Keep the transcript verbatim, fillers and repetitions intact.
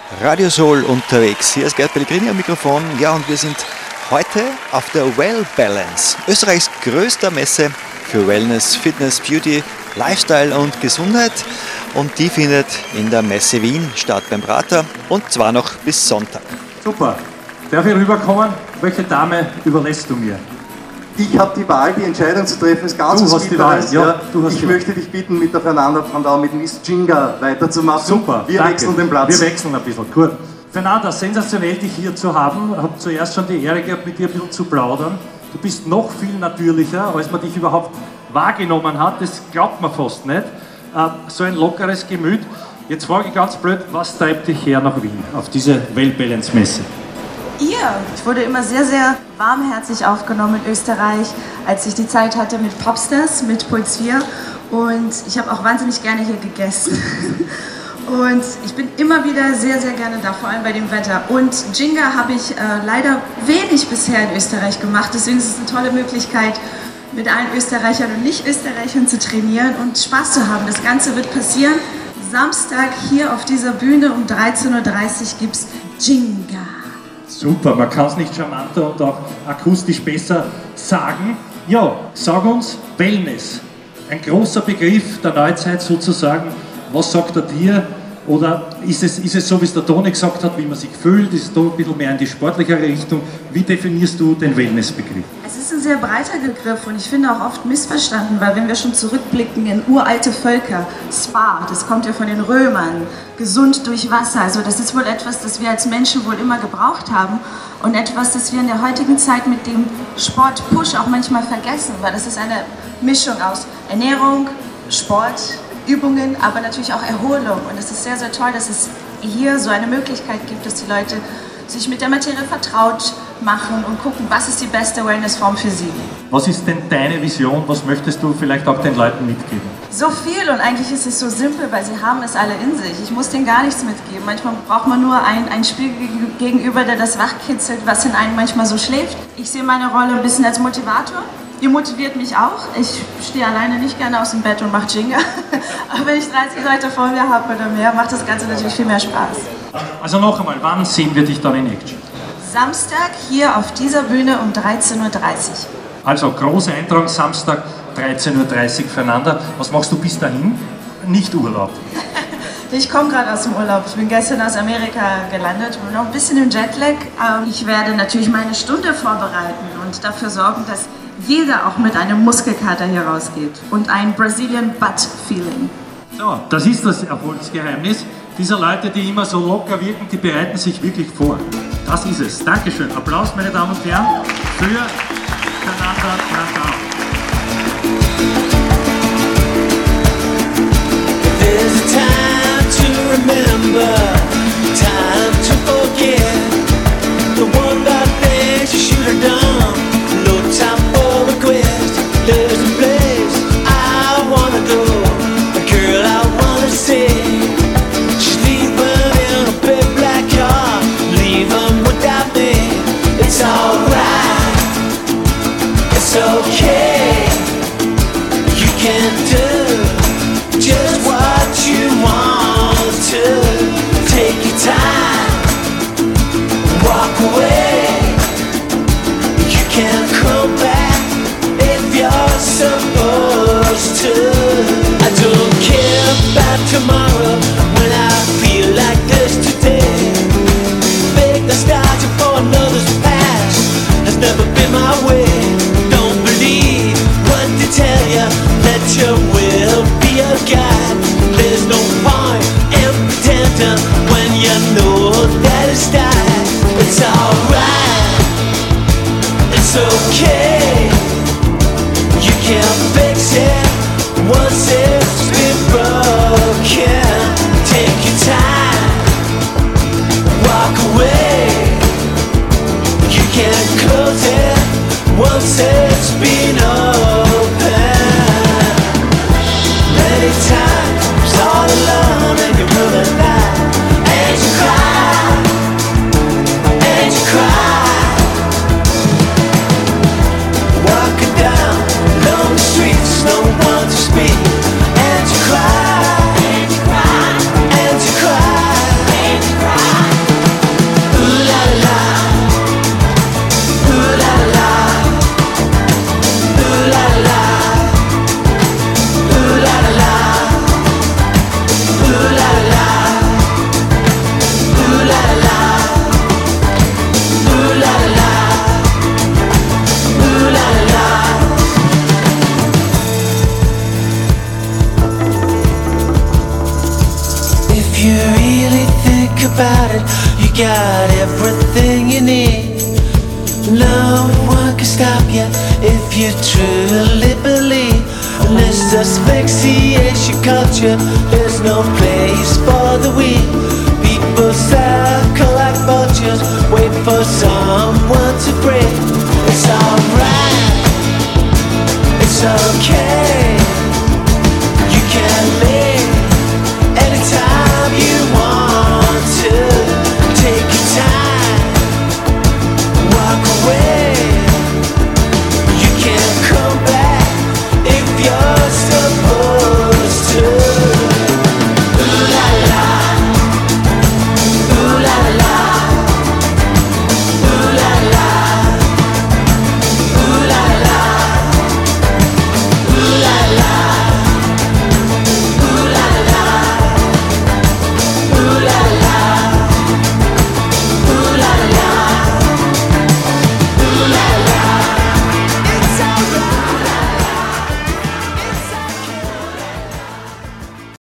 Radio Soul unterwegs. Hier ist Gerd Pellegrini am Mikrofon. Ja, und wir sind heute auf der Well Balance, Österreichs größter Messe für Wellness, Fitness, Beauty, Lifestyle und Gesundheit. Und die findet in der Messe Wien statt beim Prater und zwar noch bis Sonntag. Super. Darf ich rüberkommen? Welche Dame überlässt du mir? Ich habe die Wahl, die Entscheidung zu treffen, ist ganz Du hast die Wahl, ja. ja. Du hast ich die möchte dich bitten, mit der Fernanda Brandau mit Miss Jinga weiterzumachen. Super, wir danke. wechseln den Platz. Wir wechseln ein bisschen, gut. Fernanda, sensationell, dich hier zu haben. Ich habe zuerst schon die Ehre gehabt, mit dir ein bisschen zu plaudern. Du bist noch viel natürlicher, als man dich überhaupt wahrgenommen hat. Das glaubt man fast nicht. So ein lockeres Gemüt. Jetzt frage ich ganz blöd, was treibt dich her nach Wien, auf diese Well Balance Messe? Ihr. Ich wurde immer sehr, sehr warmherzig aufgenommen in Österreich, als ich die Zeit hatte mit Popstars, mit Puls vier. Und ich habe auch wahnsinnig gerne hier gegessen. Und ich bin immer wieder sehr, sehr gerne da, vor allem bei dem Wetter. Und Jinga habe ich äh, leider wenig bisher in Österreich gemacht. Deswegen ist es eine tolle Möglichkeit, mit allen Österreichern und Nicht-Österreichern zu trainieren und Spaß zu haben. Das Ganze wird passieren. Samstag hier auf dieser Bühne um dreizehn Uhr dreißig gibt es Jinga. Super, man kann es nicht charmanter und auch akustisch besser sagen. Ja, sag uns, Wellness, ein großer Begriff der Neuzeit sozusagen. Was sagt er dir? Oder ist es, ist es so, wie es der Toni gesagt hat, wie man sich fühlt? Ist es da ein bisschen mehr in die sportlichere Richtung? Wie definierst du den Wellness-Begriff? Es ist ein sehr breiter Begriff und ich finde auch oft missverstanden, weil wenn wir schon zurückblicken in uralte Völker, Spa, das kommt ja von den Römern, gesund durch Wasser, also das ist wohl etwas, das wir als Menschen wohl immer gebraucht haben und etwas, das wir in der heutigen Zeit mit dem Sport-Push auch manchmal vergessen, weil das ist eine Mischung aus Ernährung, Sport, Übungen, aber natürlich auch Erholung. Und es ist sehr, sehr toll, dass es hier so eine Möglichkeit gibt, dass die Leute sich mit der Materie vertraut machen und gucken, was ist die beste Wellnessform für sie. Was ist denn deine Vision? Was möchtest du vielleicht auch den Leuten mitgeben? So viel und eigentlich ist es so simpel, weil sie haben es alle in sich. Ich muss denen gar nichts mitgeben. Manchmal braucht man nur ein, ein Spiegel gegenüber, der das wachkitzelt, was in einem manchmal so schläft. Ich sehe meine Rolle ein bisschen als Motivator. Ihr motiviert mich auch. Ich stehe alleine nicht gerne aus dem Bett und mache Jinga. Aber wenn ich dreißig Leute vor mir habe oder mehr, macht das Ganze natürlich viel mehr Spaß. Also noch einmal, wann sehen wir dich dann in Action? Samstag hier auf dieser Bühne um dreizehn Uhr dreißig. Also großer Eintrag, Samstag dreizehn Uhr dreißig füreinander. Was machst du bis dahin? Nicht Urlaub. Ich komme gerade aus dem Urlaub. Ich bin gestern aus Amerika gelandet und noch ein bisschen im Jetlag. Ich werde natürlich meine Stunde vorbereiten und dafür sorgen, dass jeder auch mit einem Muskelkater hier rausgeht und ein Brazilian Butt Feeling. So, das ist das Erfolgsgeheimnis dieser Leute, die immer so locker wirken, die bereiten sich wirklich vor. Das ist es. Dankeschön. Applaus, meine Damen und Herren, für Fernanda Brandau. There's a time to remember, time to forget the one bad thing you should have done. No time for request. There's a place I wanna go, a girl I wanna see. She's leaving in a big black car, leaving without me. It's alright, it's okay. You can do just what you want to. Take your time, walk away. You can come back if you're supposed to. I don't care about tomorrow when I feel like this today. Fake nostalgia for another's past has never been my way. Don't believe what they tell you, let your will be a guide. There's no point in pretending when you know that it's died. It's alright, it's okay. You can't fix it once it's been broken. Take your time, walk away. You can't close it once it's been open. Many times all alone in your room at night, and you cry, and you cry. wanted, you got everything you need. No one can stop you if you truly believe. And this asphyxiation culture, there's no place for the weak. People circle like vultures, wait for someone to break.